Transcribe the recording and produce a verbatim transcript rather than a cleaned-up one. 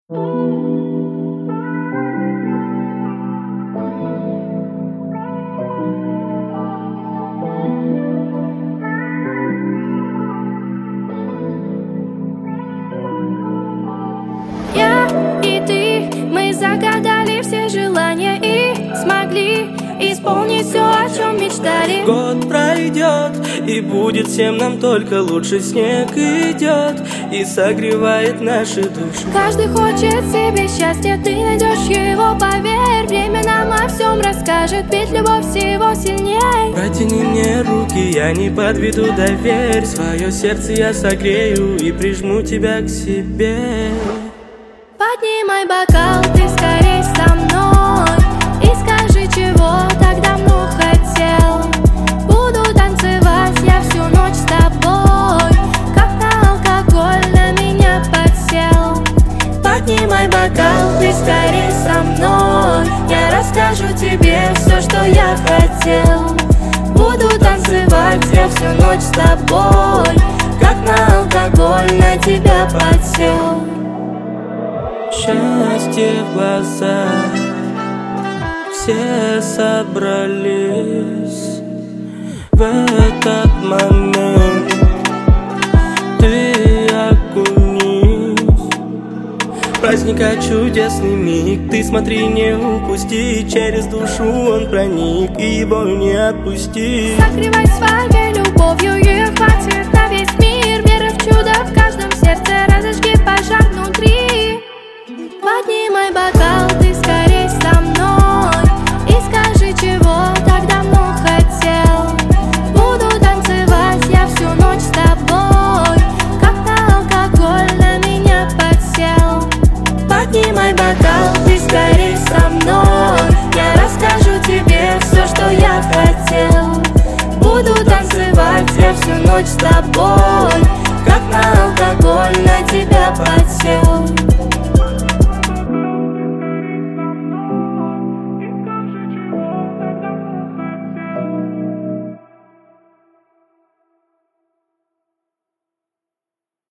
Я и ты, мы загадали все желания и смогли исполнить все, о чем мечтали. Год пройдет, и будет всем нам только лучше. Снег идет и согревает наши души. Каждый хочет себе счастья, ты найдешь его, поверь. Время нам о всем расскажет, ведь любовь всего сильней. Протяни мне руки, я не подведу, доверь. Свое сердце я согрею и прижму тебя к себе. Поднимай бокал, ты скорей со мной, и скажи, чего так давно хотел. Буду танцевать я всю ночь с тобой, как на алкоголь на меня подсел. Поднимай бокал, ты скорей со мной, я расскажу тебе все, что я хотел. Буду танцевать я всю ночь с тобой, как на алкоголь на тебя подсел. Счастье в глазах, все собрались в этот момент. Ты окунись, праздника чудесный миг. Ты смотри, не упусти, через душу он проник, и его не отпусти. Согревай своей любовью, ее хватит на весь мир. Вера в чудо в каждом сердце, разожги пожар внутри. Поднимай бокал, ты скорей со мной, и скажи, чего так давно хотел. Буду танцевать я всю ночь с тобой, как на алкоголь на меня подсел. Поднимай бокал, ты скорей со мной, я расскажу тебе все, что я хотел. Буду танцевать я всю ночь с тобой,